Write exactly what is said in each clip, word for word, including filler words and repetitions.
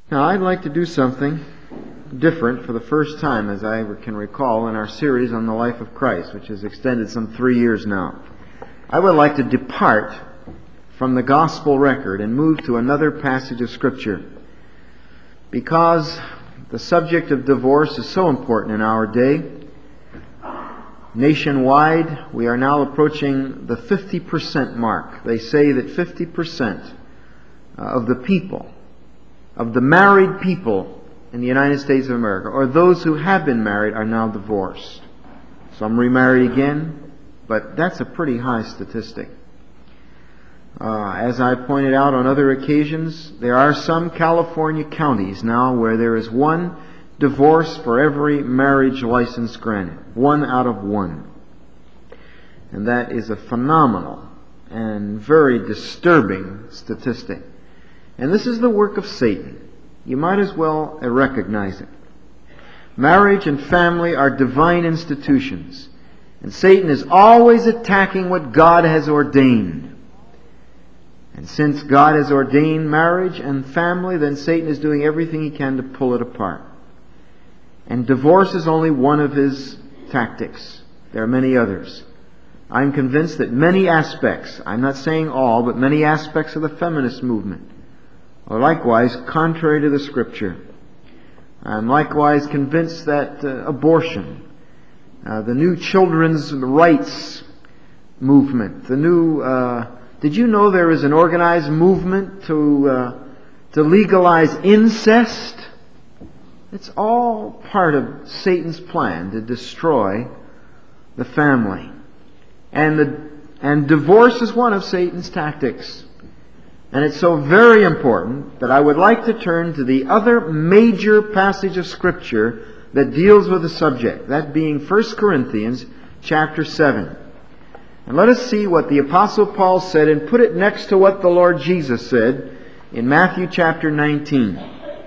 Now, I'd like to do something different for the first time, as I can recall, in our series on the life of Christ, which has extended some three years now. I would like to depart from the gospel record and move to another passage of Scripture, because the subject of divorce is so important in our day. Nationwide, we are now approaching the fifty percent mark. They say that fifty percent of the people, of the married people in the United States of America, or those who have been married, are now divorced. Some remarry again, but that's a pretty high statistic. Uh, as I pointed out on other occasions, there are some California counties now where there is one divorce for every marriage license granted. One out of one. And that is a phenomenal and very disturbing statistic. And this is the work of Satan. You might as well recognize it. Marriage and family are divine institutions, and Satan is always attacking what God has ordained. And since God has ordained marriage and family, then Satan is doing everything he can to pull it apart. And divorce is only one of his tactics. There are many others. I'm convinced that many aspects, I'm not saying all, but many aspects of the feminist movement are likewise contrary to the Scripture. I'm likewise convinced that uh, abortion, uh, the new children's rights movement, the new... Uh, did you know there is an organized movement to uh, to legalize incest? It's all part of Satan's plan to destroy the family. And the and divorce is one of Satan's tactics. And it's so very important that I would like to turn to the other major passage of Scripture that deals with the subject, that being First Corinthians chapter seven. And let us see what the Apostle Paul said and put it next to what the Lord Jesus said in Matthew chapter nineteen.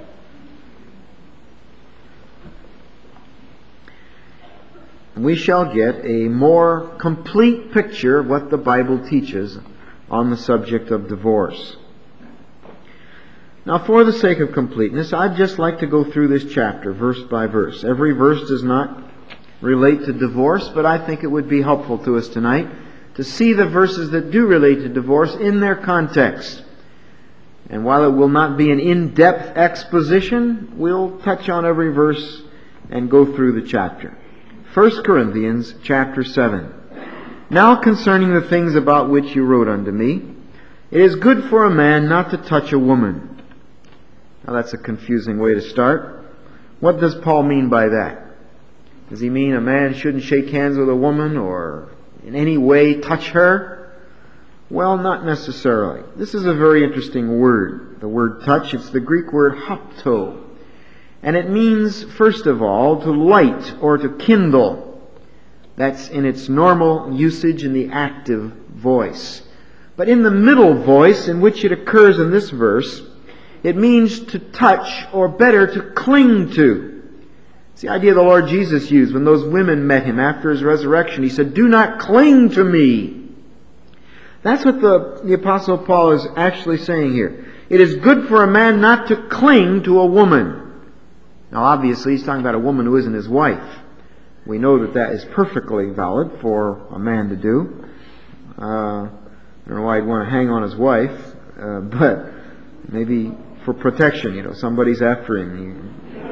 And we shall get a more complete picture of what the Bible teaches on the subject of divorce. Now, for the sake of completeness, I'd just like to go through this chapter verse by verse. Every verse does not relate to divorce, but I think it would be helpful to us tonight to see the verses that do relate to divorce in their context. And while it will not be an in-depth exposition, we'll touch on every verse and go through the chapter. First Corinthians chapter seven. Now concerning the things about which you wrote unto me, it is good for a man not to touch a woman. Now that's a confusing way to start. What does Paul mean by that? Does he mean a man shouldn't shake hands with a woman or in any way touch her? Well, not necessarily. This is a very interesting word. The word touch, it's the Greek word hapto. And it means, first of all, to light or to kindle. That's in its normal usage in the active voice. But in the middle voice in which it occurs in this verse, it means to touch, or better, to cling to. It's the idea the Lord Jesus used when those women met Him after His resurrection. He said, "Do not cling to me." That's what the, the Apostle Paul is actually saying here. It is good for a man not to cling to a woman. Now obviously he's talking about a woman who isn't his wife. We know that that is perfectly valid for a man to do. Uh, I don't know why he'd want to hang on his wife, uh, but maybe for protection, you know, somebody's after him.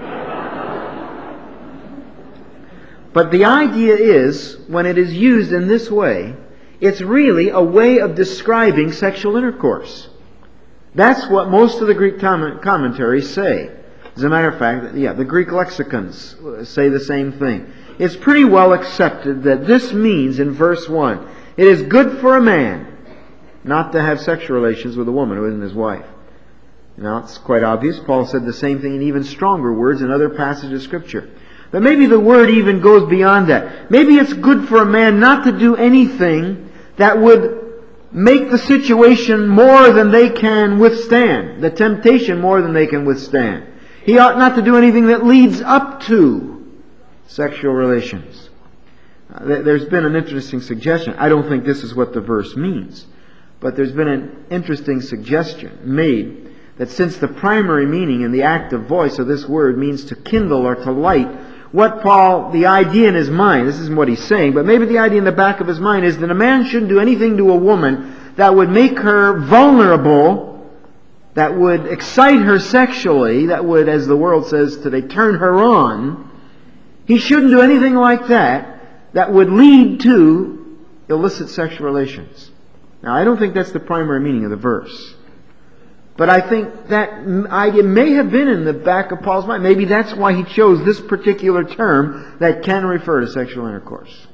But the idea is, when it is used in this way, it's really a way of describing sexual intercourse. That's what most of the Greek commentaries say. As a matter of fact, yeah, the Greek lexicons say the same thing. It's pretty well accepted that this means, in verse one, it is good for a man not to have sexual relations with a woman who isn't his wife. Now, it's quite obvious. Paul said the same thing in even stronger words in other passages of Scripture. But maybe the word even goes beyond that. Maybe it's good for a man not to do anything that would make the situation more than they can withstand, the temptation more than they can withstand. He ought not to do anything that leads up to sexual relations. Uh, there's been an interesting suggestion. I don't think this is what the verse means, but there's been an interesting suggestion made that since the primary meaning in the active voice of this word means to kindle or to light, what Paul, the idea in his mind, this isn't what he's saying, but maybe the idea in the back of his mind is that a man shouldn't do anything to a woman that would make her vulnerable, that would excite her sexually, that would, as the world says today, turn her on. He shouldn't do anything like that that would lead to illicit sexual relations. Now, I don't think that's the primary meaning of the verse. But I think that idea may have been in the back of Paul's mind. Maybe that's why he chose this particular term that can refer to sexual intercourse.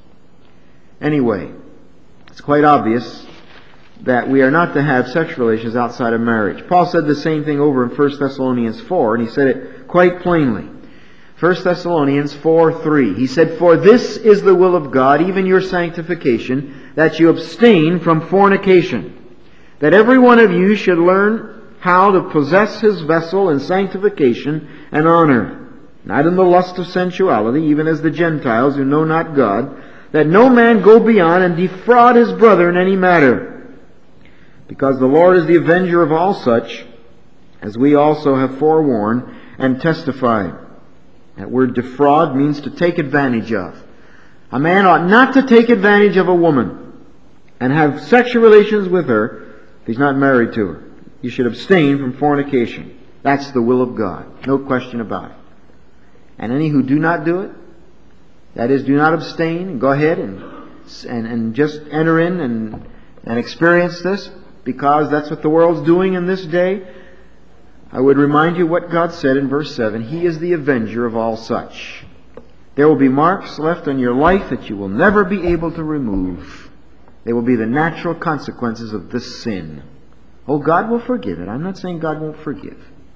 Anyway, it's quite obvious that we are not to have sexual relations outside of marriage. Paul said the same thing over in First Thessalonians four, and he said it quite plainly. First Thessalonians four three. He said, "For this is the will of God, even your sanctification, that you abstain from fornication, that every one of you should learn how to possess his vessel in sanctification and honor, not in the lust of sensuality, even as the Gentiles who know not God, that no man go beyond and defraud his brother in any matter. Because the Lord is the avenger of all such, as we also have forewarned and testified." That word defraud means to take advantage of. A man ought not to take advantage of a woman and have sexual relations with her if he's not married to her. You should abstain from fornication. That's the will of God. No question about it. And any who do not do it, that is, do not abstain, and go ahead and and, and just enter in and, and experience this, because that's what the world's doing in this day, I would remind you what God said in verse seven. He is the avenger of all such. There will be marks left on your life that you will never be able to remove. They will be the natural consequences of this sin. Oh, God will forgive it. I'm not saying God won't forgive.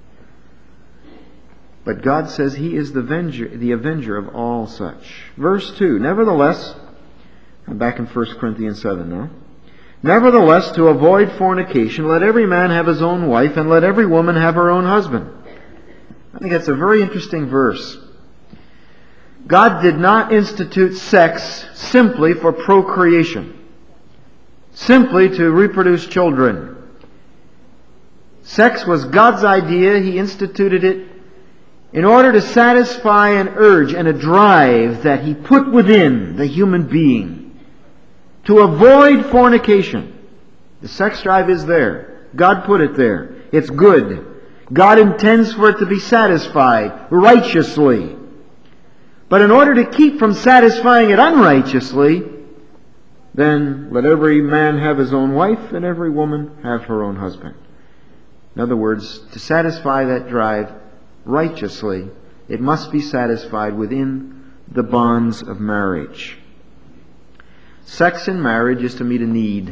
But God says He is the avenger, the avenger of all such. Verse two, "Nevertheless," I'm back in First Corinthians seven now. "Nevertheless, to avoid fornication, let every man have his own wife, and let every woman have her own husband." I think that's a very interesting verse. God did not institute sex simply for procreation, simply to reproduce children. Sex was God's idea. He instituted it in order to satisfy an urge and a drive that He put within the human being to avoid fornication. The sex drive is there. God put it there. It's good. God intends for it to be satisfied righteously. But in order to keep from satisfying it unrighteously, then let every man have his own wife and every woman have her own husband. In other words, to satisfy that drive righteously, it must be satisfied within the bonds of marriage. Sex in marriage is to meet a need,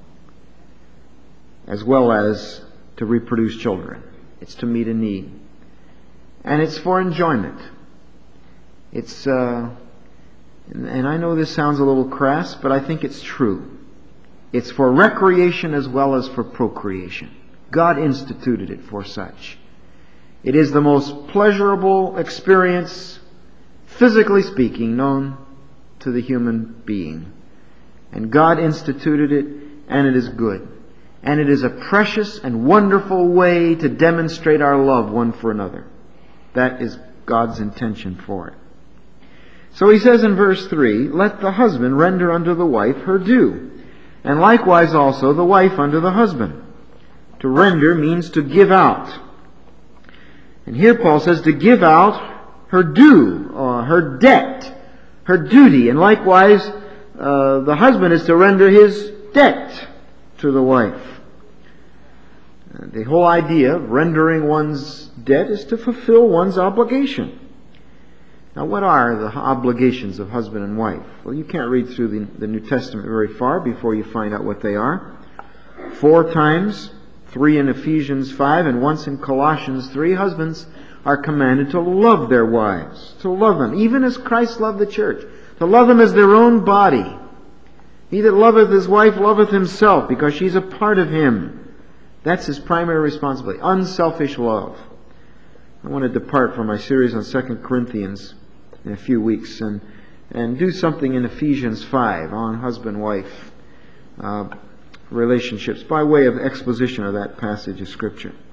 as well as to reproduce children. It's to meet a need. And it's for enjoyment. It's, uh, and I know this sounds a little crass, but I think it's true. It's for recreation as well as for procreation. God instituted it for such. It is the most pleasurable experience, physically speaking, known to the human being. And God instituted it, and it is good. And it is a precious and wonderful way to demonstrate our love one for another. That is God's intention for it. So he says in verse three, "Let the husband render unto the wife her due, and likewise also the wife unto the husband." To render means to give out. And here Paul says to give out her due, or her debt, her duty. And likewise, uh, the husband is to render his debt to the wife. Uh, the whole idea of rendering one's debt is to fulfill one's obligation. Now, what are the obligations of husband and wife? Well, you can't read through the, the New Testament very far before you find out what they are. Four times, three in Ephesians five and once in Colossians three, husbands are commanded to love their wives, to love them, even as Christ loved the church, to love them as their own body. He that loveth his wife loveth himself, because she's a part of him. That's his primary responsibility, unselfish love. I want to depart from my series on Second Corinthians in a few weeks and, and do something in Ephesians five on husband-wife uh, relationships by way of exposition of that passage of Scripture.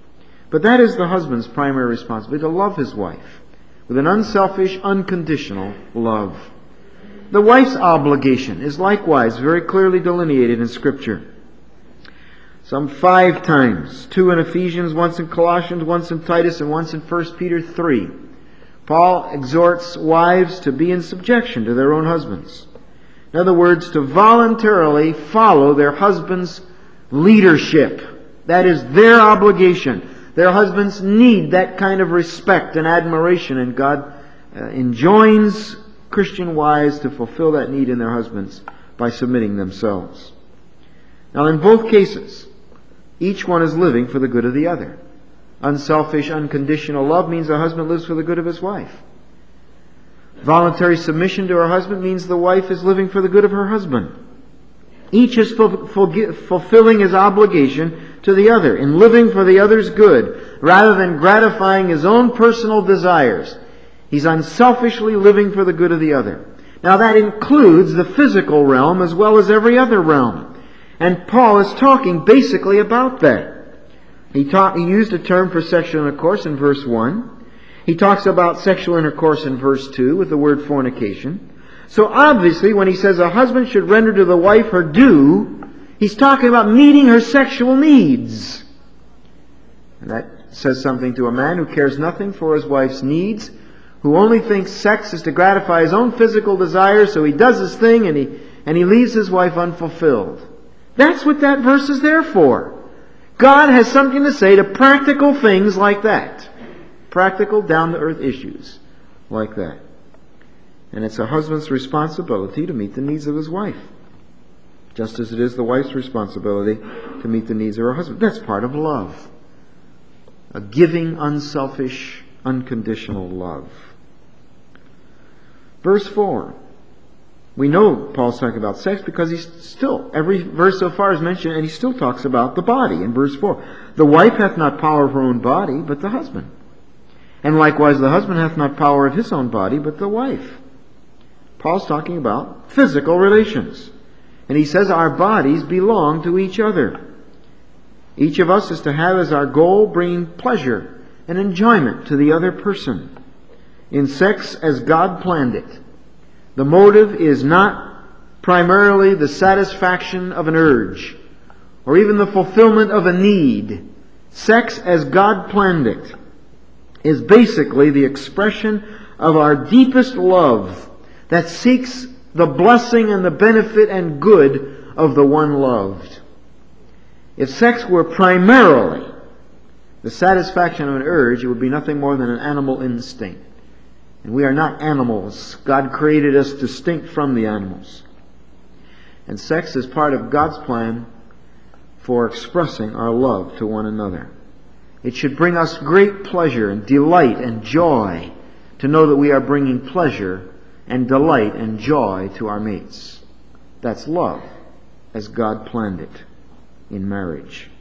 But that is the husband's primary responsibility, to love his wife with an unselfish, unconditional love. The wife's obligation is likewise very clearly delineated in Scripture. Some five times, two in Ephesians, once in Colossians, once in Titus, and once in First Peter three. Paul exhorts wives to be in subjection to their own husbands. In other words, to voluntarily follow their husband's leadership. That is their obligation. Their husbands need that kind of respect and admiration, and God uh, enjoins Christian wives to fulfill that need in their husbands by submitting themselves. Now, in both cases, each one is living for the good of the other. Unselfish, unconditional love means a husband lives for the good of his wife. Voluntary submission to her husband means the wife is living for the good of her husband. Each is fulfilling his obligation to the other in living for the other's good rather than gratifying his own personal desires. He's unselfishly living for the good of the other. Now that includes the physical realm as well as every other realm. And Paul is talking basically about that. He, taught, he used a term for sexual intercourse in verse one. He talks about sexual intercourse in verse two with the word fornication. So obviously when he says a husband should render to the wife her due, he's talking about meeting her sexual needs. And that says something to a man who cares nothing for his wife's needs, who only thinks sex is to gratify his own physical desires, so he does his thing and he, and he leaves his wife unfulfilled. That's what that verse is there for. God has something to say to practical things like that. Practical, down-to-earth issues like that. And it's a husband's responsibility to meet the needs of his wife, just as it is the wife's responsibility to meet the needs of her husband. That's part of love. A giving, unselfish, unconditional love. Verse four. We know Paul's talking about sex because he's still, every verse so far is mentioned, and he still talks about the body in verse four. The wife hath not power of her own body, but the husband. And likewise the husband hath not power of his own body, but the wife. Paul's talking about physical relations. And he says our bodies belong to each other. Each of us is to have as our goal bringing pleasure and enjoyment to the other person. In sex as God planned it. The motive is not primarily the satisfaction of an urge or even the fulfillment of a need. Sex as God planned it is basically the expression of our deepest love that seeks the blessing and the benefit and good of the one loved. If sex were primarily the satisfaction of an urge, it would be nothing more than an animal instinct. And we are not animals. God created us distinct from the animals. And sex is part of God's plan for expressing our love to one another. It should bring us great pleasure and delight and joy to know that we are bringing pleasure and delight and joy to our mates. That's love as God planned it in marriage.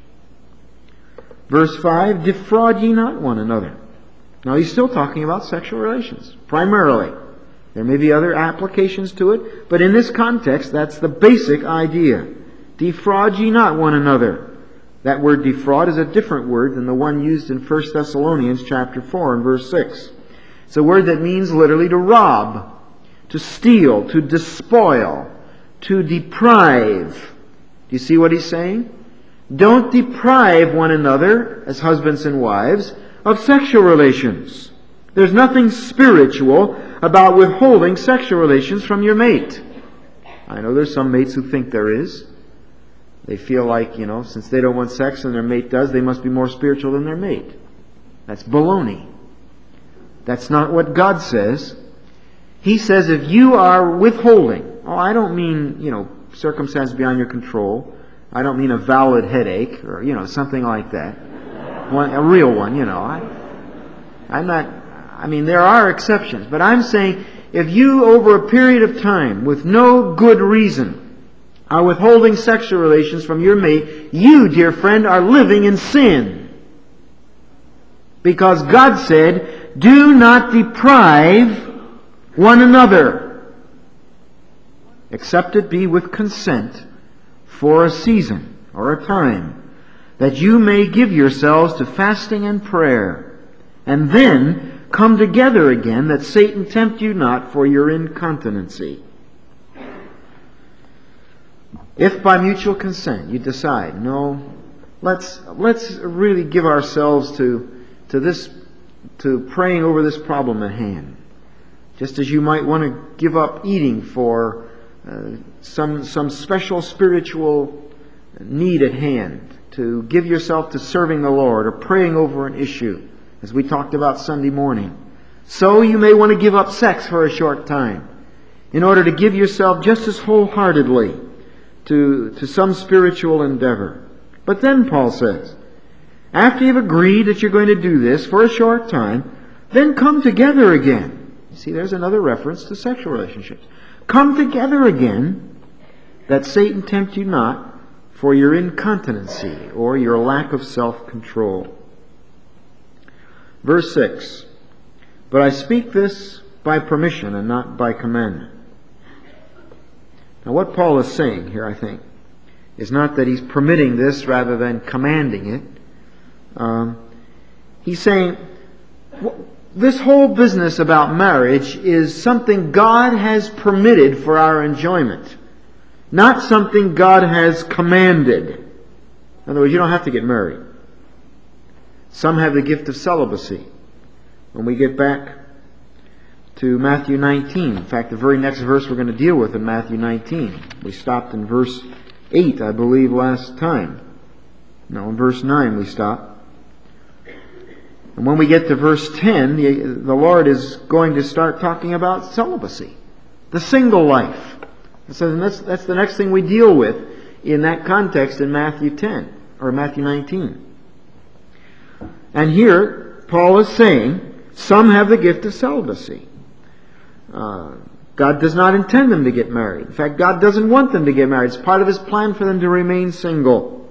Verse five, defraud ye not one another. Now he's still talking about sexual relations, primarily. There may be other applications to it, but in this context, that's the basic idea. Defraud ye not one another. That word defraud is a different word than the one used in First Thessalonians chapter four and verse six. It's a word that means literally to rob, to steal, to despoil, to deprive. Do you see what he's saying? Don't deprive one another as husbands and wives of sexual relations. There's nothing spiritual about withholding sexual relations from your mate. I know there's some mates who think there is. They feel like, you know, since they don't want sex and their mate does, they must be more spiritual than their mate. That's baloney. That's not what God says. He says if you are withholding, oh, I don't mean, you know, circumstances beyond your control. I don't mean a valid headache or, you know, something like that. One, a real one, you know. I, I'm not, I mean, there are exceptions, but I'm saying if you, over a period of time, with no good reason, are withholding sexual relations from your mate, you, dear friend, are living in sin. Because God said, do not deprive one another, except it be with consent for a season or a time, that you may give yourselves to fasting and prayer, and then come together again, that Satan tempt you not for your incontinency. If by mutual consent you decide, no, let's let's really give ourselves to to this to praying over this problem at hand. Just as you might want to give up eating for uh, some some special spiritual need at hand, to give yourself to serving the Lord or praying over an issue, as we talked about Sunday morning. So you may want to give up sex for a short time in order to give yourself just as wholeheartedly to, to some spiritual endeavor. But then, Paul says, after you've agreed that you're going to do this for a short time, then come together again. You see, there's another reference to sexual relationships. Come together again, that Satan tempt you not for your incontinency or your lack of self-control. Verse six, but I speak this by permission and not by commandment. Now what Paul is saying here, I think, is not that he's permitting this rather than commanding it. Um, he's saying this whole business about marriage is something God has permitted for our enjoyment, not something God has commanded. In other words, you don't have to get married. Some have the gift of celibacy. When we get back to Matthew nineteen, in fact, the very next verse we're going to deal with in Matthew nineteen. We stopped in verse eight, I believe, last time. No, in verse nine we stopped. And when we get to verse ten, the, the Lord is going to start talking about celibacy, the single life. So that's, that's the next thing we deal with in that context in Matthew ten, or Matthew nineteen. And here, Paul is saying, some have the gift of celibacy. Uh, God does not intend them to get married. In fact, God doesn't want them to get married. It's part of His plan for them to remain single.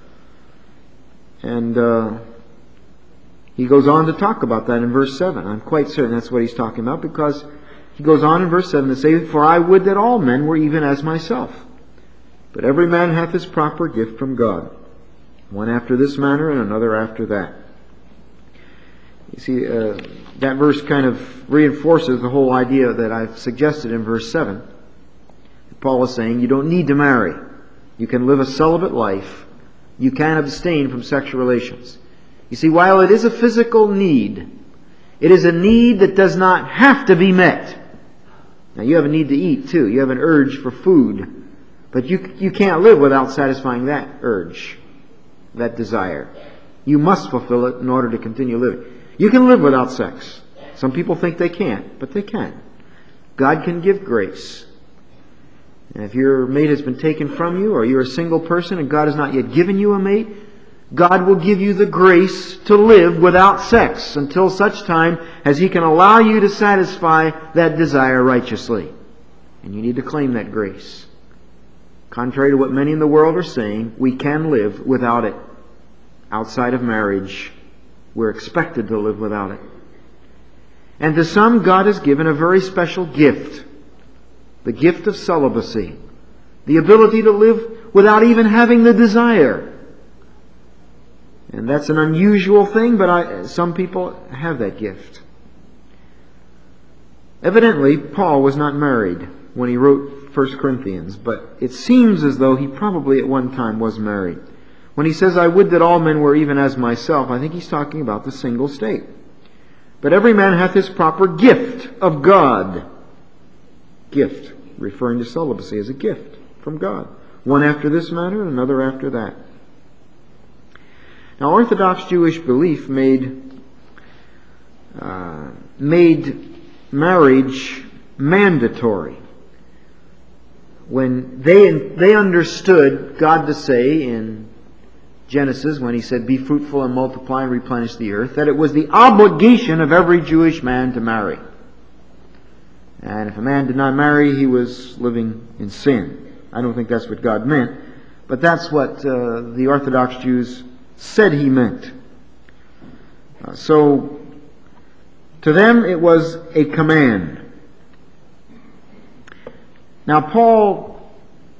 And uh, he goes on to talk about that in verse seven. I'm quite certain that's what he's talking about, because he goes on in verse seven to say, for I would that all men were even as myself. But every man hath his proper gift from God, one after this manner and another after that. You see, uh, that verse kind of reinforces the whole idea that I've suggested in verse seven. Paul is saying you don't need to marry. You can live a celibate life. You can abstain from sexual relations. You see, while it is a physical need, it is a need that does not have to be met. Now, you have a need to eat too. You have an urge for food. But you, you can't live without satisfying that urge, that desire. You must fulfill it in order to continue living. You can live without sex. Some people think they can't, but they can. God can give grace. And if your mate has been taken from you, or you're a single person and God has not yet given you a mate, God will give you the grace to live without sex until such time as He can allow you to satisfy that desire righteously. And you need to claim that grace. Contrary to what many in the world are saying, we can live without it. Outside of marriage, we're expected to live without it. And to some, God has given a very special gift. The gift of celibacy. The ability to live without even having the desire. And that's an unusual thing, but I, some people have that gift. Evidently, Paul was not married when he wrote First Corinthians, but it seems as though he probably at one time was married. When he says, I would that all men were even as myself, I think he's talking about the single state. But every man hath his proper gift of God. Gift, referring to celibacy as a gift from God. One after this manner, and another after that. Now, Orthodox Jewish belief made uh, made marriage mandatory. When they they understood God to say in Genesis, when He said, be fruitful and multiply and replenish the earth, that it was the obligation of every Jewish man to marry. And if a man did not marry, he was living in sin. I don't think that's what God meant, but that's what uh, the Orthodox Jews said He meant. Uh, so, to them it was a command. Now, Paul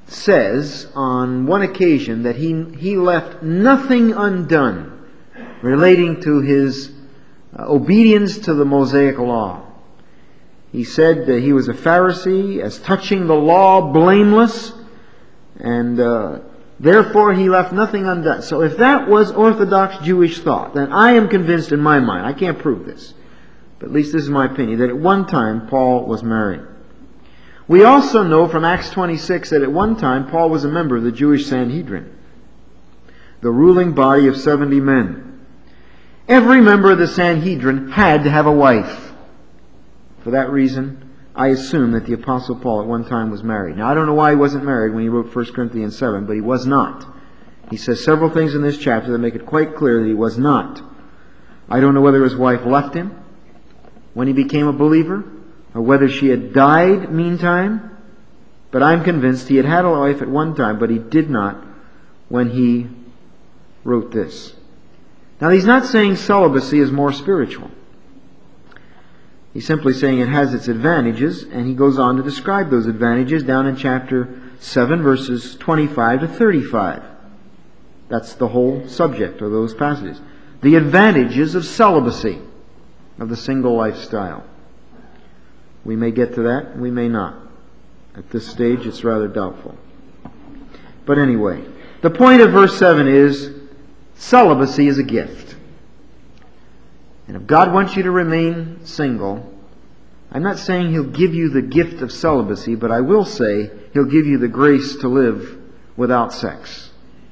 says on one occasion that he, he left nothing undone relating to his uh, obedience to the Mosaic law. He said that he was a Pharisee, as touching the law blameless, and uh, therefore he left nothing undone. So if that was Orthodox Jewish thought, then I am convinced in my mind, I can't prove this, but at least this is my opinion, that at one time Paul was married. We also know from Acts twenty-six that at one time Paul was a member of the Jewish Sanhedrin, the ruling body of seventy men. Every member of the Sanhedrin had to have a wife. For that reason, I assume that the Apostle Paul at one time was married. Now, I don't know why he wasn't married when he wrote First Corinthians seven, but he was not. He says several things in this chapter that make it quite clear that he was not. I don't know whether his wife left him when he became a believer, or whether she had died meantime, but I'm convinced he had had a wife at one time, but he did not when he wrote this. Now, he's not saying celibacy is more spiritual. He's simply saying it has its advantages, and he goes on to describe those advantages down in chapter seven, verses twenty-five to thirty-five. That's the whole subject of those passages. The advantages of celibacy, of the single lifestyle. We may get to that, we may not. At this stage, it's rather doubtful. But anyway, the point of verse seven is, celibacy is a gift. And if God wants you to remain single, I'm not saying He'll give you the gift of celibacy, but I will say He'll give you the grace to live without sex.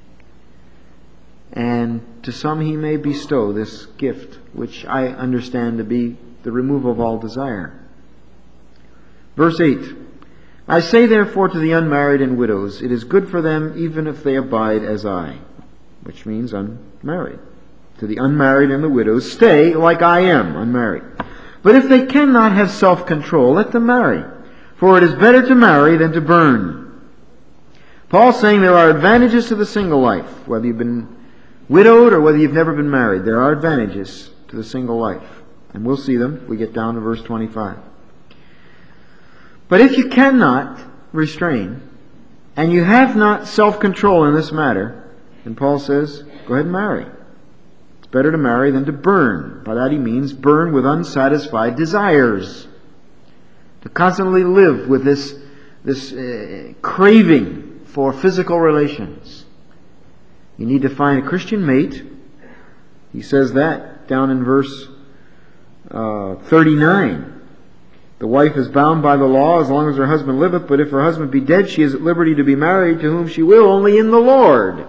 And to some He may bestow this gift, which I understand to be the removal of all desire. Verse eight, I say therefore to the unmarried and widows, it is good for them even if they abide as I, which means unmarried. To the unmarried and the widows, stay like I am, unmarried. But if they cannot have self-control, let them marry. For it is better to marry than to burn. Paul's saying there are advantages to the single life, whether you've been widowed or whether you've never been married. There are advantages to the single life. And we'll see them if we get down to verse twenty-five. But if you cannot restrain, and you have not self-control in this matter, then Paul says, go ahead and marry. It's better to marry than to burn. By that he means burn with unsatisfied desires. To constantly live with this, this uh, craving for physical relations. You need to find a Christian mate. He says that down in verse uh, thirty-nine. The wife is bound by the law as long as her husband liveth, but if her husband be dead, she is at liberty to be married to whom she will, only in the Lord.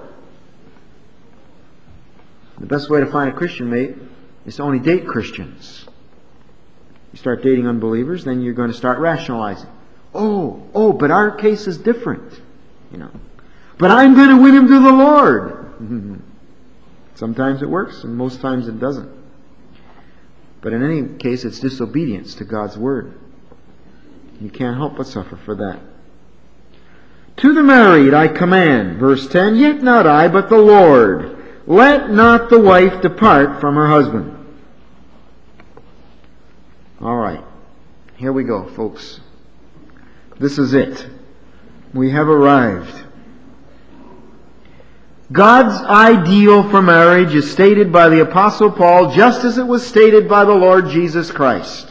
The best way to find a Christian mate is to only date Christians. You start dating unbelievers, then you're going to start rationalizing. Oh, oh, but our case is different. You know. But I'm going to win him to the Lord. Sometimes it works, and most times it doesn't. But in any case, it's disobedience to God's Word. You can't help but suffer for that. To the married I command, verse ten, yet not I, but the Lord. Let not the wife depart from her husband. All right. Here we go, folks. This is it. We have arrived. God's ideal for marriage is stated by the Apostle Paul just as it was stated by the Lord Jesus Christ.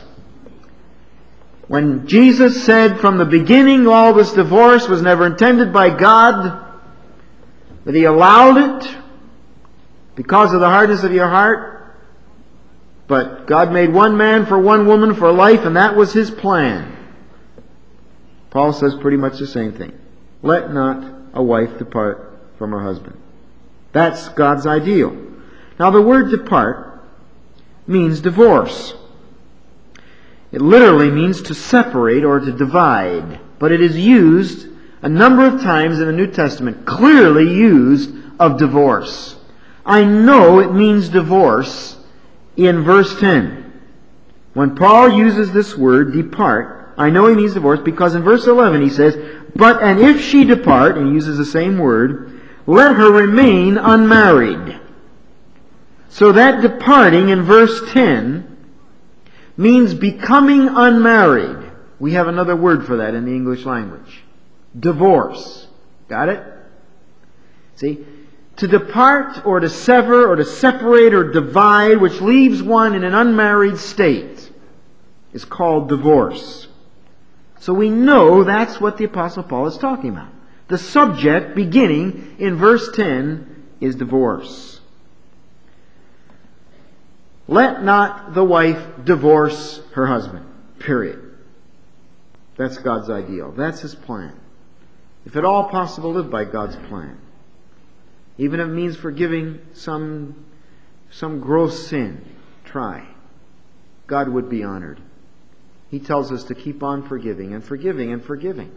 When Jesus said from the beginning all this divorce was never intended by God, that He allowed it because of the hardness of your heart, but God made one man for one woman for life, and that was His plan. Paul says pretty much the same thing. Let not a wife depart from her husband. That's God's ideal. Now the word depart means divorce. It literally means to separate or to divide. But it is used a number of times in the New Testament, clearly used of divorce. I know it means divorce in verse ten. When Paul uses this word, depart, I know he means divorce because in verse eleven he says, but and if she depart, and he uses the same word, let her remain unmarried. So that departing in verse ten means becoming unmarried. We have another word for that in the English language. Divorce. Got it? See? To depart or to sever or to separate or divide, which leaves one in an unmarried state, is called divorce. So we know that's what the Apostle Paul is talking about. The subject, beginning in verse ten, is divorce. Let not the wife divorce her husband. Period. That's God's ideal. That's His plan. If at all possible, live by God's plan. Even if it means forgiving some, some gross sin, try. God would be honored. He tells us to keep on forgiving and forgiving and forgiving.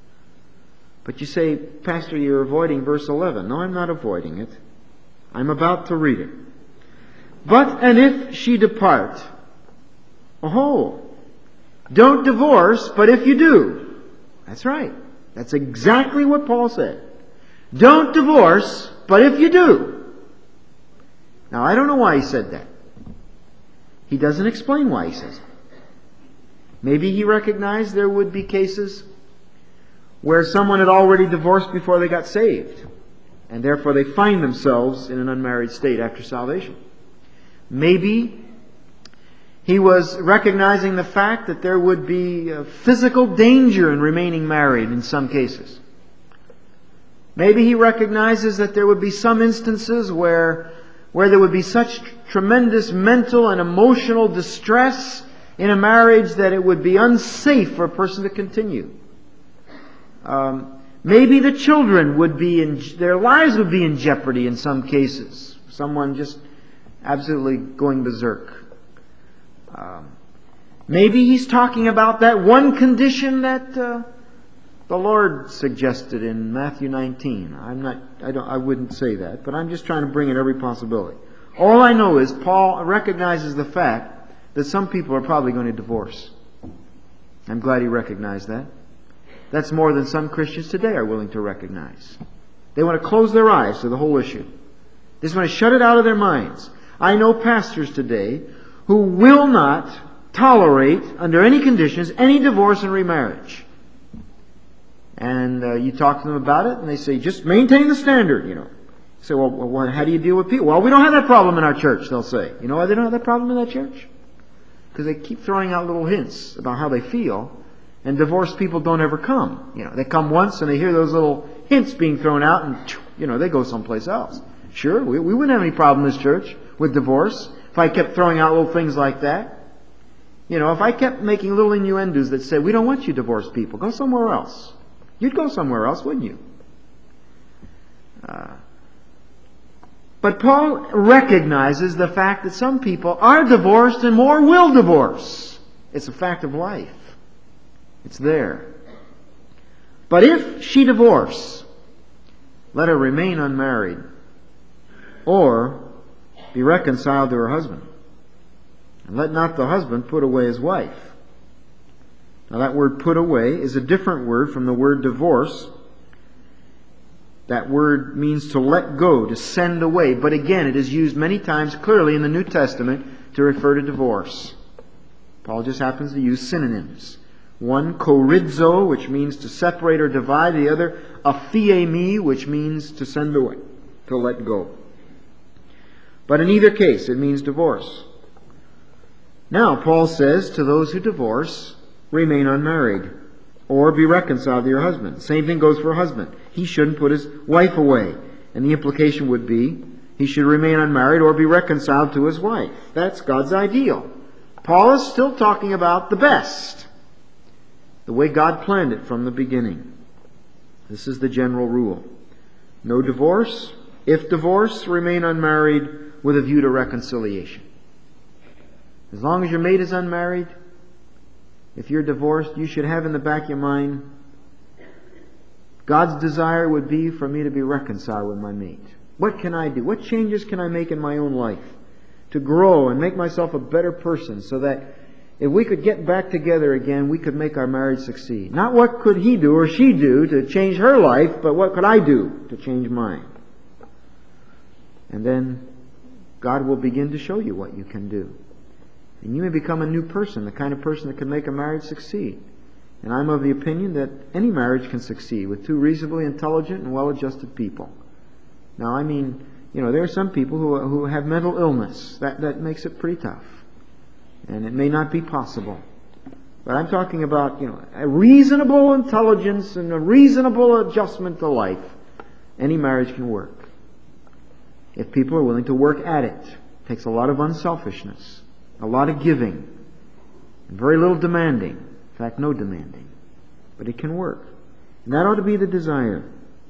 But you say, Pastor, you're avoiding verse eleven. No, I'm not avoiding it. I'm about to read it. But, and if she depart, oh, don't divorce, but if you do. That's right. That's exactly what Paul said. Don't divorce, but if you do. Now, I don't know why he said that. He doesn't explain why he says it. Maybe he recognized there would be cases where someone had already divorced before they got saved, and therefore they find themselves in an unmarried state after salvation. Maybe he was recognizing the fact that there would be a physical danger in remaining married in some cases. Maybe he recognizes that there would be some instances where, where there would be such tremendous mental and emotional distress in a marriage that it would be unsafe for a person to continue. Um, maybe the children would be in, their lives would be in jeopardy in some cases. Someone just absolutely going berserk. Um, maybe he's talking about that one condition that uh, the Lord suggested in Matthew nineteen. I'm not, I don't, I wouldn't say that, but I'm just trying to bring in every possibility. All I know is Paul recognizes the fact that some people are probably going to divorce. I'm glad he recognized that. That's more than some Christians today are willing to recognize. They want to close their eyes to the whole issue. They just want to shut it out of their minds. I know pastors today who will not tolerate, under any conditions, any divorce and remarriage. And uh, you talk to them about it, and they say, just maintain the standard, you know. You say, well, well, how do you deal with people? Well, we don't have that problem in our church, they'll say. You know why they don't have that problem in that church? Because they keep throwing out little hints about how they feel, and divorced people don't ever come. You know, they come once and they hear those little hints being thrown out, and you know, they go someplace else. Sure, we, we wouldn't have any problem in this church with divorce if I kept throwing out little things like that. You know, if I kept making little innuendos that said, we don't want you divorced people, go somewhere else. You'd go somewhere else, wouldn't you? Uh, but Paul recognizes the fact that some people are divorced and more will divorce. It's a fact of life. It's there. But if she divorce, let her remain unmarried or be reconciled to her husband. And let not the husband put away his wife. Now that word put away is a different word from the word divorce. That word means to let go, to send away. But again, it is used many times clearly in the New Testament to refer to divorce. Paul just happens to use synonyms. One, chorizo, which means to separate or divide. The other, aphiemi, which means to send away, to let go. But in either case, it means divorce. Now, Paul says to those who divorce, remain unmarried, or be reconciled to your husband. Same thing goes for a husband. He shouldn't put his wife away. And the implication would be, he should remain unmarried or be reconciled to his wife. That's God's ideal. Paul is still talking about the best, the way God planned it from the beginning. This is the general rule. No divorce. If divorce, remain unmarried with a view to reconciliation. As long as your mate is unmarried, if you're divorced, you should have in the back of your mind, God's desire would be for me to be reconciled with my mate. What can I do? What changes can I make in my own life to grow and make myself a better person so that if we could get back together again, we could make our marriage succeed? Not what could he do or she do to change her life, but what could I do to change mine? And then God will begin to show you what you can do. And you may become a new person, the kind of person that can make a marriage succeed. And I'm of the opinion that any marriage can succeed with two reasonably intelligent and well-adjusted people. Now, I mean, you know, there are some people who who have mental illness. That that makes it pretty tough. And it may not be possible. But I'm talking about, you know, a reasonable intelligence and a reasonable adjustment to life. Any marriage can work. If people are willing to work at it. It takes a lot of unselfishness, a lot of giving, and very little demanding. In fact, no demanding. But it can work. And that ought to be the desire.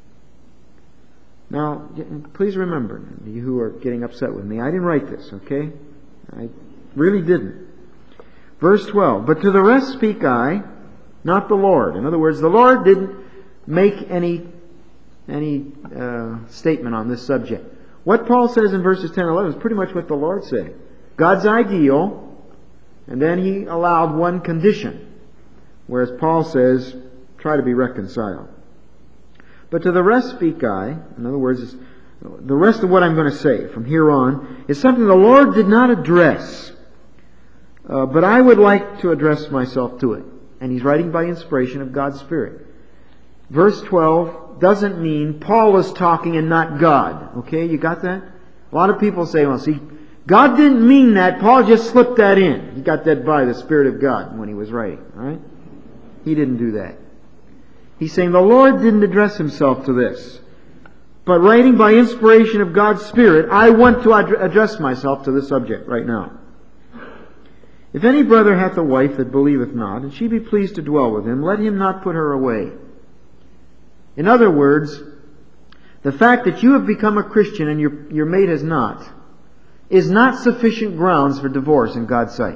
Now, please remember, you who are getting upset with me, I didn't write this, okay? I really didn't. Verse twelve, but to the rest speak I, not the Lord. In other words, the Lord didn't make any, any uh, statement on this subject. What Paul says in verses ten and eleven is pretty much what the Lord said. God's ideal, and then He allowed one condition. Whereas Paul says, try to be reconciled. But to the rest speak I, in other words, the rest of what I'm going to say from here on is something the Lord did not address. Uh, but I would like to address myself to it. And he's writing by inspiration of God's Spirit. Verse twelve doesn't mean Paul is talking and not God. Okay, you got that? A lot of people say, well, see, God didn't mean that. Paul just slipped that in. He got that by the Spirit of God when he was writing. All right? He didn't do that. He's saying the Lord didn't address Himself to this. But writing by inspiration of God's Spirit, I want to ad- address myself to this subject right now. If any brother hath a wife that believeth not, and she be pleased to dwell with him, let him not put her away. In other words, the fact that you have become a Christian and your, your mate has not, is not sufficient grounds for divorce in God's sight.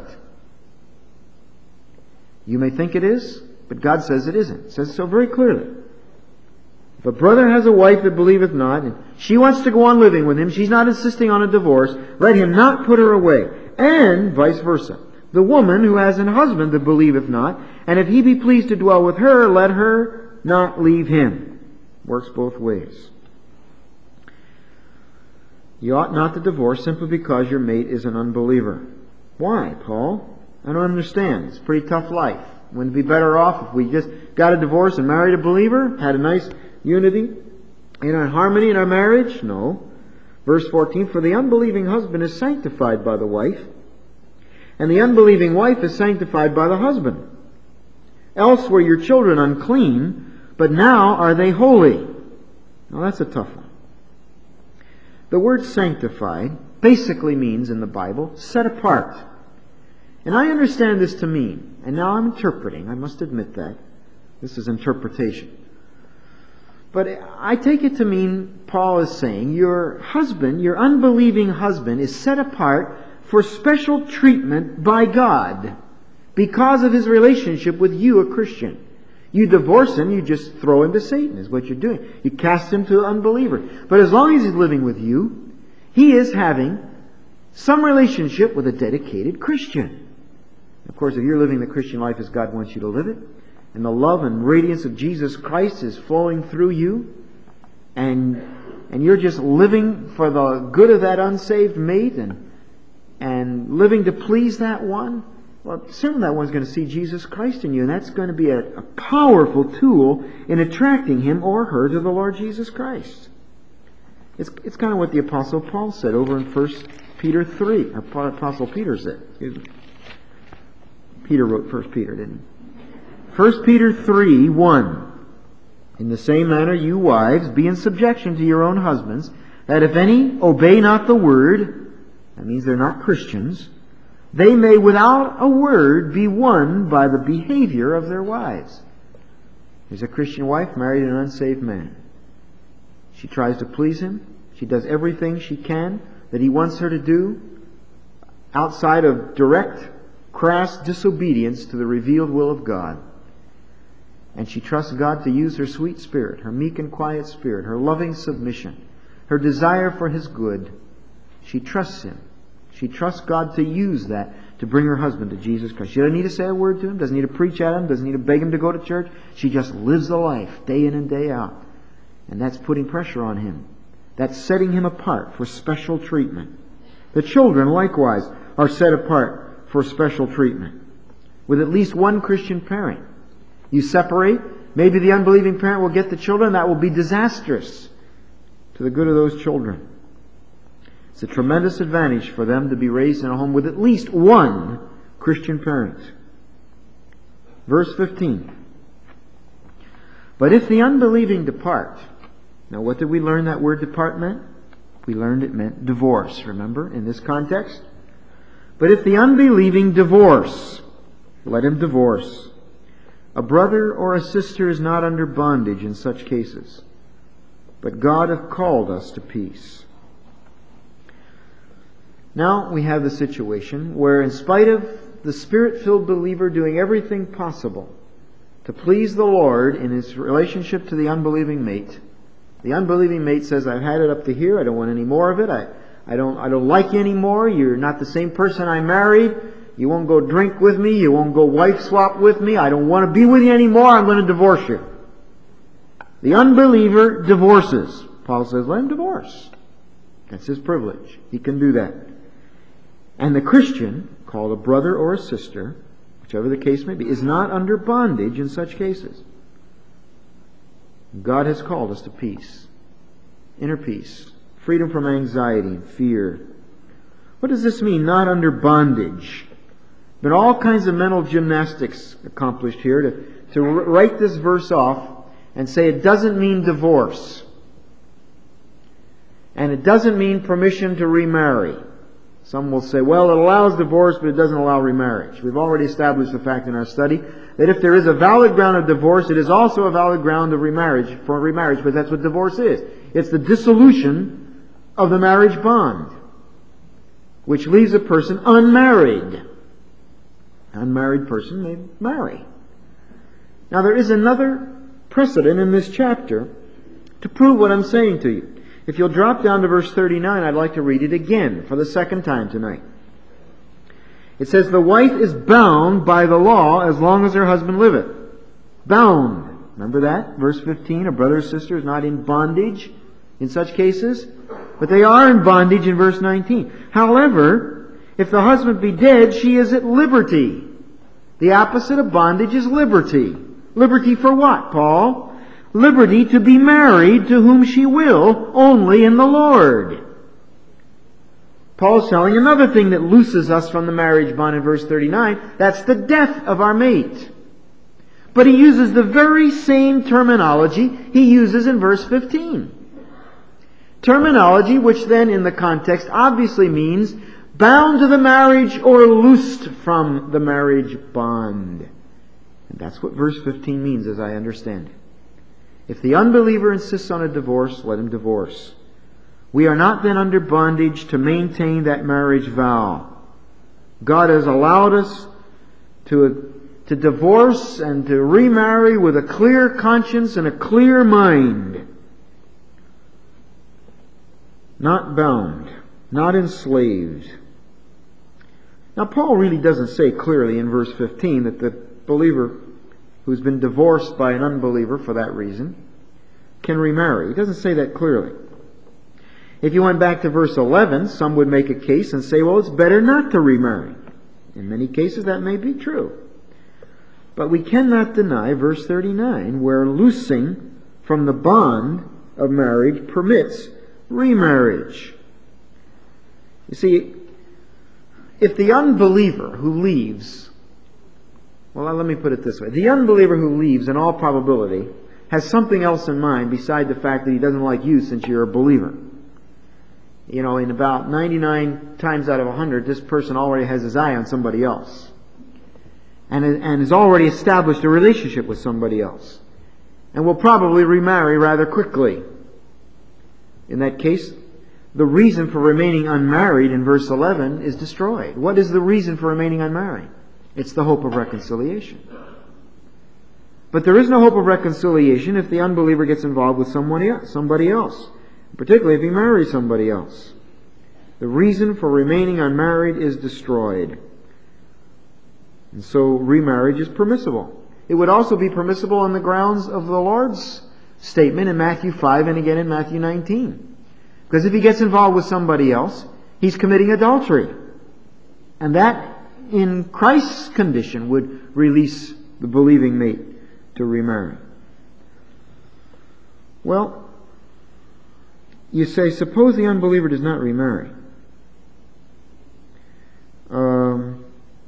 You may think it is, but God says it isn't. It says so very clearly. If a brother has a wife that believeth not, and she wants to go on living with him, she's not insisting on a divorce, let him not put her away. And vice versa. The woman who has an husband that believeth not, and if he be pleased to dwell with her, let her not leave him. Works both ways. You ought not to divorce simply because your mate is an unbeliever. Why, Paul? I don't understand. It's a pretty tough life. Wouldn't it be better off if we just got a divorce and married a believer? Had a nice unity and harmony in our marriage? No. Verse fourteen, for the unbelieving husband is sanctified by the wife, and the unbelieving wife is sanctified by the husband. Else were your children unclean, but now are they holy. Now that's a tough one. The word sanctified basically means in the Bible, set apart. And I understand this to mean, and now I'm interpreting, I must admit that. This is interpretation. But I take it to mean, Paul is saying, your husband, your unbelieving husband, is set apart for special treatment by God because of his relationship with you, a Christian. You divorce him, you just throw him to Satan, is what you're doing. You cast him to an unbeliever. But as long as he's living with you, he is having some relationship with a dedicated Christian. Of course, if you're living the Christian life as God wants you to live it, and the love and radiance of Jesus Christ is flowing through you, and and you're just living for the good of that unsaved mate, and and living to please that one, well, certainly that one's going to see Jesus Christ in you, and that's going to be a, a powerful tool in attracting him or her to the Lord Jesus Christ. It's it's kind of what the Apostle Paul said over in First Peter three, or Apostle Peter said. Excuse me. Peter wrote First Peter, didn't he? First Peter three, one. In the same manner, you wives, be in subjection to your own husbands, that if any obey not the word, that means they're not Christians, they may without a word be won by the behavior of their wives. There's a Christian wife married an unsaved man. She tries to please him. She does everything she can that he wants her to do outside of direct, crass disobedience to the revealed will of God. And she trusts God to use her sweet spirit, her meek and quiet spirit, her loving submission, her desire for His good. She trusts Him. She trusts God to use that to bring her husband to Jesus Christ. She doesn't need to say a word to him, doesn't need to preach at him, doesn't need to beg him to go to church. She just lives the life day in and day out. And that's putting pressure on him. That's setting him apart for special treatment. The children, likewise, are set apart for special treatment with at least one Christian parent. You separate, maybe the unbelieving parent will get the children. That will be disastrous to the good of those children. It's a tremendous advantage for them to be raised in a home with at least one Christian parent. Verse fifteen. But if the unbelieving depart, now what did we learn that word depart meant? We learned it meant divorce, remember, in this context? But if the unbelieving divorce, let him divorce. A brother or a sister is not under bondage in such cases, but God hath called us to peace. Now we have the situation where, in spite of the Spirit-filled believer doing everything possible to please the Lord in his relationship to the unbelieving mate, the unbelieving mate says, I've had it up to here, I don't want any more of it, I, I don't I don't like you anymore, you're not the same person I married, you won't go drink with me, you won't go wife swap with me, I don't want to be with you anymore, I'm going to divorce you. The unbeliever divorces. Paul says, let him divorce. That's his privilege. He can do that. And the Christian, called a brother or a sister, whichever the case may be, is not under bondage in such cases. God has called us to peace, inner peace, freedom from anxiety and fear. What does this mean, not under bondage? Been all kinds of mental gymnastics accomplished here to, to write this verse off and say it doesn't mean divorce. And it doesn't mean permission to remarry. Some will say, well, it allows divorce, but it doesn't allow remarriage. We've already established the fact in our study that if there is a valid ground of divorce, it is also a valid ground of remarriage, for remarriage, because that's what divorce is. It's the dissolution of the marriage bond, which leaves a person unmarried. An unmarried person may marry. Now there is another precedent in this chapter to prove what I'm saying to you. If you'll drop down to verse thirty-nine, I'd like to read it again for the second time tonight. It says, the wife is bound by the law as long as her husband liveth. Bound. Remember that? Verse fifteen, a brother or sister is not in bondage in such cases, but they are in bondage in verse nineteen. However, if the husband be dead, she is at liberty. The opposite of bondage is liberty. Liberty for what, Paul? Liberty to be married to whom she will, only in the Lord. Paul's telling another thing that looses us from the marriage bond in verse thirty-nine. That's the death of our mate. But he uses the very same terminology he uses in verse fifteen. Terminology which then in the context obviously means bound to the marriage or loosed from the marriage bond. And that's what verse fifteen means as I understand it. If the unbeliever insists on a divorce, let him divorce. We are not then under bondage to maintain that marriage vow. God has allowed us to, to divorce and to remarry with a clear conscience and a clear mind. Not bound, not enslaved. Now Paul really doesn't say clearly in verse fifteen that the believer who's been divorced by an unbeliever for that reason can remarry. He doesn't say that clearly. If you went back to verse eleven, some would make a case and say, well, it's better not to remarry. In many cases that may be true. But we cannot deny verse thirty-nine, where loosing from the bond of marriage permits remarriage. You see, if the unbeliever who leaves, well, let me put it this way. The unbeliever who leaves, in all probability, has something else in mind beside the fact that he doesn't like you since you're a believer. You know, in about ninety-nine times out of one hundred, this person already has his eye on somebody else. And, and has already established a relationship with somebody else. And will probably remarry rather quickly. In that case, the reason for remaining unmarried in verse eleven is destroyed. What is the reason for remaining unmarried? It's the hope of reconciliation. But there is no hope of reconciliation if the unbeliever gets involved with someone else, somebody else, particularly if he marries somebody else. The reason for remaining unmarried is destroyed. And so remarriage is permissible. It would also be permissible on the grounds of the Lord's statement in Matthew five and again in Matthew nineteen. Because if he gets involved with somebody else, he's committing adultery. And that, in Christ's condition, would release the believing mate to remarry. Well, you say, suppose the unbeliever does not remarry. Um,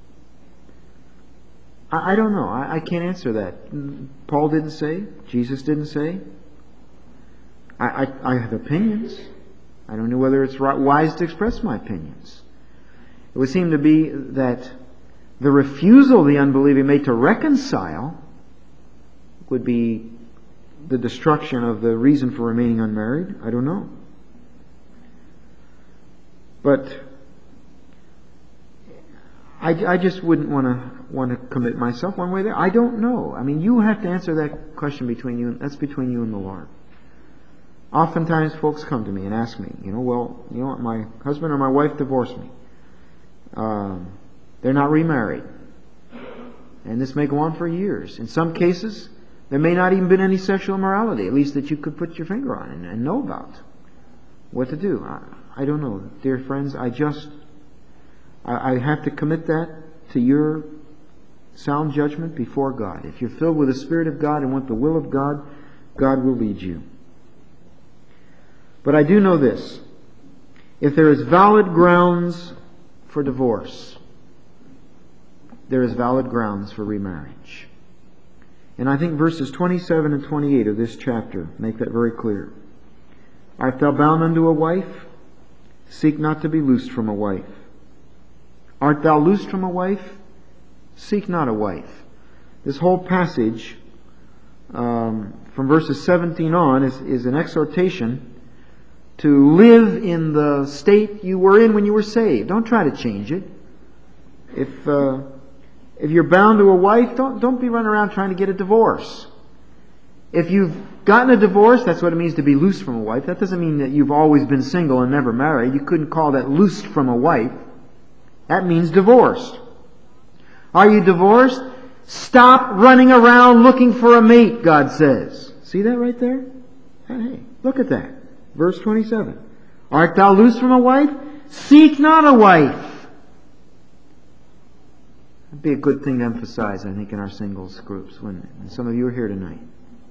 I, I don't know. I, I can't answer that. Paul didn't say. Jesus didn't say. I, I, I have opinions. I don't know whether it's right, wise to express my opinions. It would seem to be that the refusal the unbelieving made to reconcile would be the destruction of the reason for remaining unmarried. I don't know. But I, I just wouldn't want to want to commit myself one way or the other. I don't know. I mean, you have to answer that question between you. That's between you and the Lord. Oftentimes, folks come to me and ask me, you know, well, you know what, my husband or my wife divorced me. Um, they're not remarried, and this may go on for years. In some cases, there may not even been any sexual immorality, at least that you could put your finger on and, and know about. What to do? I, I don't know, dear friends. I just I, I have to commit that to your sound judgment before God. If you're filled with the Spirit of God and want the will of God, God will lead you. But I do know this. If there is valid grounds for divorce, there is valid grounds for remarriage. And I think verses twenty-seven and twenty-eight of this chapter make that very clear. Art thou bound unto a wife? Seek not to be loosed from a wife. Art thou loosed from a wife? Seek not a wife. This whole passage um, from verses seventeen on is, is an exhortation to live in the state you were in when you were saved. Don't try to change it. If uh, if you're bound to a wife, don't don't be running around trying to get a divorce. If you've gotten a divorce, that's what it means to be loosed from a wife. That doesn't mean that you've always been single and never married. You couldn't call that loosed from a wife. That means divorced. Are you divorced? Stop running around looking for a mate, God says. See that right there? Hey, look at that. Verse twenty-seven. Art thou loosed from a wife? Seek not a wife. That'd be a good thing to emphasize, I think, in our singles groups, wouldn't it? And some of you are here tonight.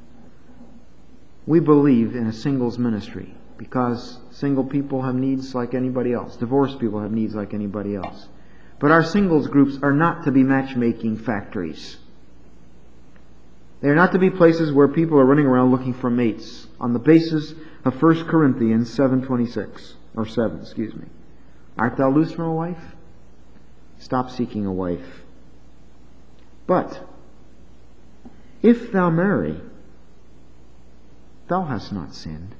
We believe in a singles ministry because single people have needs like anybody else. Divorced people have needs like anybody else. But our singles groups are not to be matchmaking factories. They are not to be places where people are running around looking for mates on the basis of First Corinthians seven twenty-six, or seven, excuse me. Art thou loosed from a wife? Stop seeking a wife. But if thou marry, thou hast not sinned.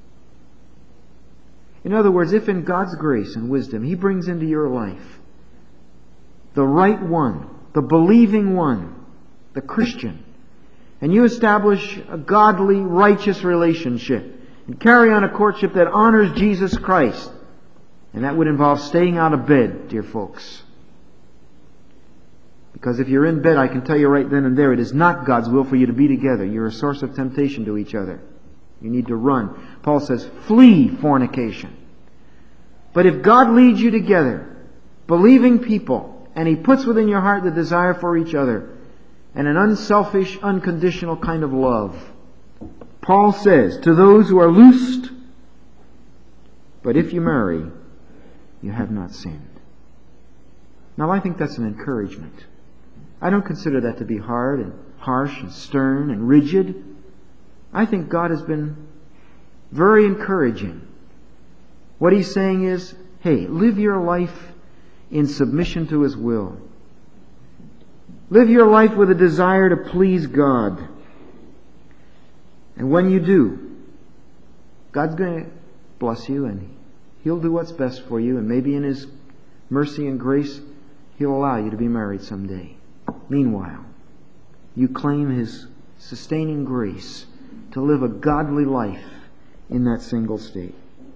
In other words, if in God's grace and wisdom He brings into your life the right one, the believing one, the Christian, and you establish a godly, righteous relationship and carry on a courtship that honors Jesus Christ, and that would involve staying out of bed, dear folks. Because if you're in bed, I can tell you right then and there, it is not God's will for you to be together. You're a source of temptation to each other. You need to run. Paul says, flee fornication. But if God leads you together, believing people, and He puts within your heart the desire for each other, and an unselfish, unconditional kind of love, Paul says, to those who are loosed, but if you marry, you have not sinned. Now I think that's an encouragement. I don't consider that to be hard and harsh and stern and rigid. I think God has been very encouraging. What He's saying is, hey, live your life in submission to His will. Live your life with a desire to please God. And when you do, God's going to bless you and He'll do what's best for you, and maybe in His mercy and grace He'll allow you to be married someday. Meanwhile, you claim His sustaining grace to live a godly life in that single state.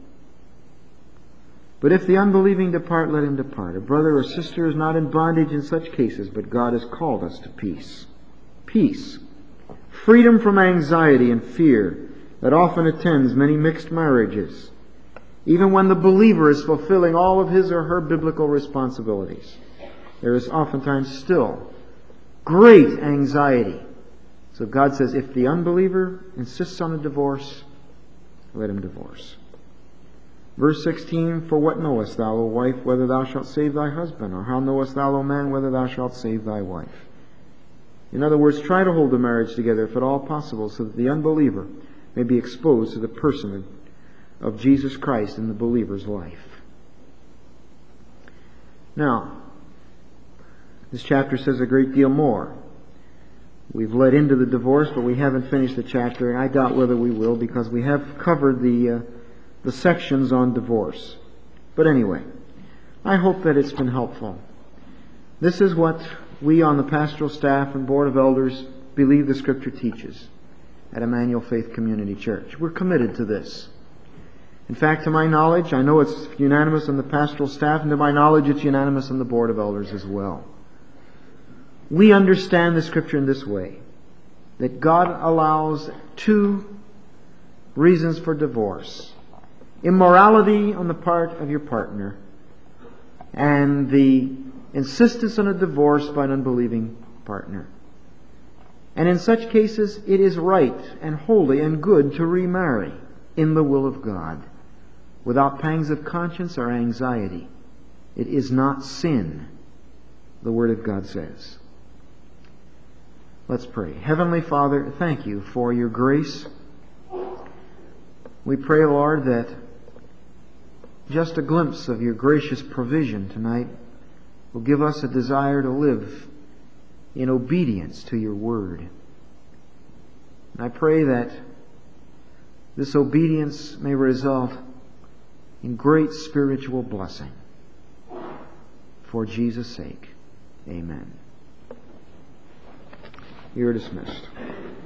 But if the unbelieving depart, let him depart. A brother or sister is not in bondage in such cases, but God has called us to peace. Peace. Freedom from anxiety and fear that often attends many mixed marriages, even when the believer is fulfilling all of his or her biblical responsibilities. There is oftentimes still great anxiety, So God says, if the unbeliever insists on a divorce, let him divorce. Verse sixteen, for what knowest thou, O wife, whether thou shalt save thy husband? Or how knowest thou, O man, whether thou shalt save thy wife? In other words, try to hold the marriage together, if at all possible, so that the unbeliever may be exposed to the person of Jesus Christ in the believer's life. Now, this chapter says a great deal more. We've led into the divorce, but we haven't finished the chapter, and I doubt whether we will, because we have covered the uh, the sections on divorce. But anyway, I hope that it's been helpful. This is what we on the pastoral staff and board of elders believe the Scripture teaches at Emmanuel Faith Community Church. We're committed to this. In fact, to my knowledge, I know it's unanimous on the pastoral staff, and to my knowledge it's unanimous on the board of elders as well. We understand the Scripture in this way, that God allows two reasons for divorce: immorality on the part of your partner, and the insistence on a divorce by an unbelieving partner. And in such cases, it is right and holy and good to remarry in the will of God, without pangs of conscience or anxiety. It is not sin, the Word of God says. Let's pray. Heavenly Father, thank you for your grace. We pray, Lord, that just a glimpse of your gracious provision tonight will give us a desire to live in obedience to your word. And I pray that this obedience may result in great spiritual blessing. For Jesus' sake, amen. You're dismissed.